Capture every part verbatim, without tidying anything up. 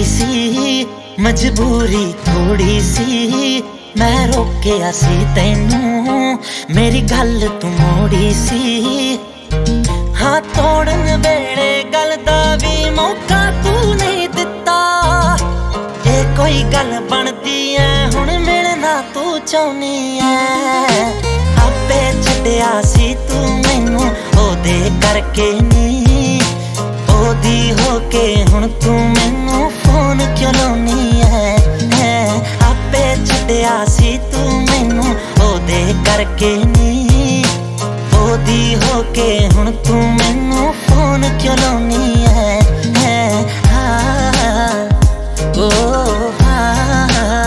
थोड़ी सी मजबूरी थोड़ी सी मैं रोकिया सी तैनू मेरी गल तू मोड़ी सी। हाँ तोड़न वेले गल दा भी मौका तू नहीं दिता। ये कोई गल बनदी है हुण मिलना तू चाहनी है। आपे छड्डिया सी तू मैनू ओदे करके नी, ओदी होके हुण तू मैनू फोन क्यों लाउनी है, है। आपे छड्डिया सी तू मैनू ओदे करके नी, ओदी होके हुण तू मैनू फोन क्यों लाउनी है, है। हाँ ओ हाँ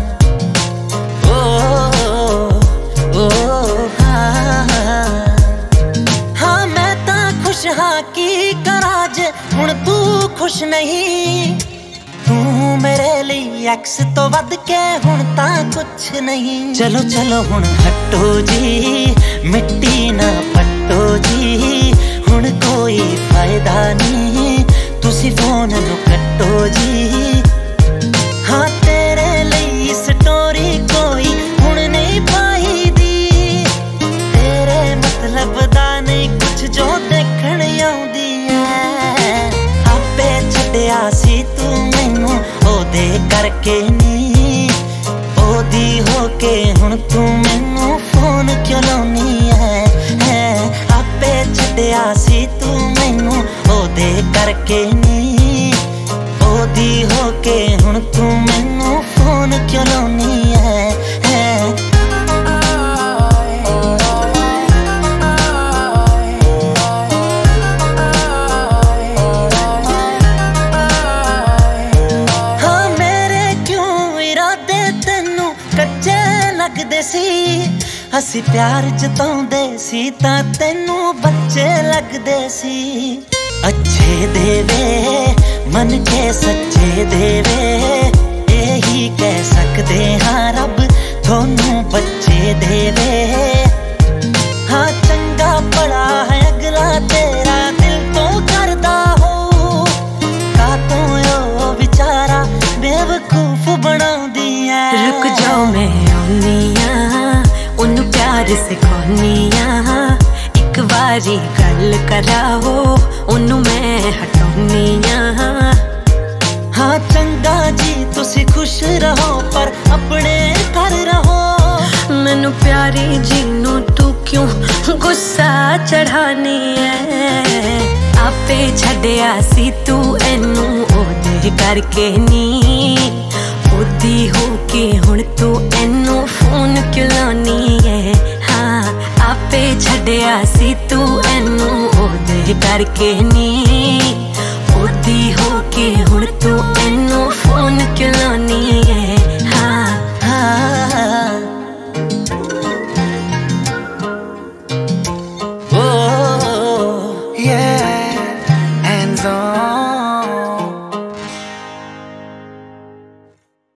ओ ओ हाँ हाँ मैं तां खुश हाँ की करा जे हुण तू खुश नहीं। तू मेरे लिए एक्स तो वध के हुण तां कुछ नहीं। चलो चलो हुण हटो जी मिट्टी ना पट्टो जी, हुण कोई फायदा नहीं तुसी फोन नू कट्टो जी। हाँ तेरे लिए स्टोरी कोई हुण नहीं पाई दी, तेरे मतलब दा नहीं कुछ जो देखण आउंदी है। आपे छड्डिया सी तू मैनू ओदे करके नी, ओदी होके हुण तू मैनू फोन क्यों लाउनी है, है। आपे छड्डिया सी तू मैनू ओदे करके नी, ओदी होके हुण तू मैनू फोन क्यों लाउनी है, है। हाँ मेरे क्यों इरादे तेनू कच्चे लगदे सी, असी प्यार जताउंदे सी तां तेनू बच्चे लगदे सी। अच्छे देवे मन के सच्चे देवे, यही कह सकते हाँ रब थोनू बच्चे देवे। हाँ चंगा पड़ा है अगला तेरा दिल तो करदा हो, का तो ओ बेचारा बेवकूफ बनाउंदी है। रुक जाओ मैं आउनी आ उन्नू प्यार सिखाउनी आ, एक बारी गल कराओ उन्नू मैं हटाउनी आ। हाँ चंगा जी तुसी खुश रहो पर अपने घर रहो। मैनू प्यारी जी नू तू क्यों गुस्सा चढ़ानी है। आपे छड्डिया सी तू एनू ओदे करके नी, ओदी होके हुण तू एनू फोन क्यों लाउनी है। हाँ आपे छड्डिया सी तू एनू ओदे करके नी, ओदी होके हुण तू एनू फोन क्यों लाउनी